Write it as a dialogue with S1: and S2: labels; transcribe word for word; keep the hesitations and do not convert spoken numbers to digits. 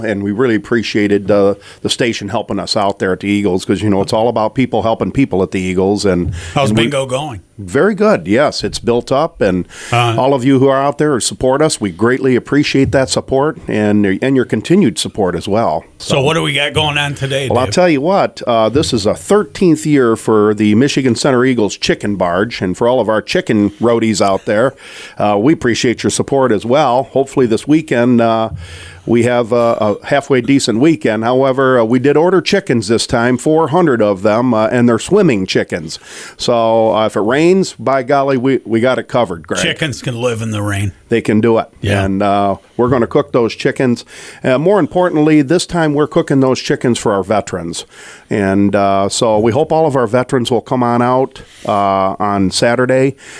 S1: And we really appreciated uh, the station helping us out there at the Eagles because, you know, it's all about people helping people at the Eagles. And
S2: how's
S1: and we,
S2: bingo going?
S1: Very good. Yes, it's built up. And
S2: Uh,
S1: all of you who are out there who support us, we greatly appreciate that support and, and your continued support as well.
S2: So, what do we got going on today,
S1: Well,
S2: Dave?
S1: I'll tell you what, uh, this is a thirteenth year for the Michigan Center Eagles Chicken Barge. And for all of our chicken roadies out there, uh, we appreciate your support as well. Hopefully this weekend uh, we have a, a halfway decent weekend. However, uh, we did order chickens this time, four hundred of them, uh, and they're swimming chickens. So uh, if it rains, by golly, we, we got it covered, Greg.
S2: Chickens can live in the rain.
S1: They can do it.
S2: Yeah.
S1: And uh, we're going to cook those chickens. Uh, more importantly, this time we're cooking those chickens for our veterans. And uh, so we hope all of our veterans will come on out uh, on Saturday.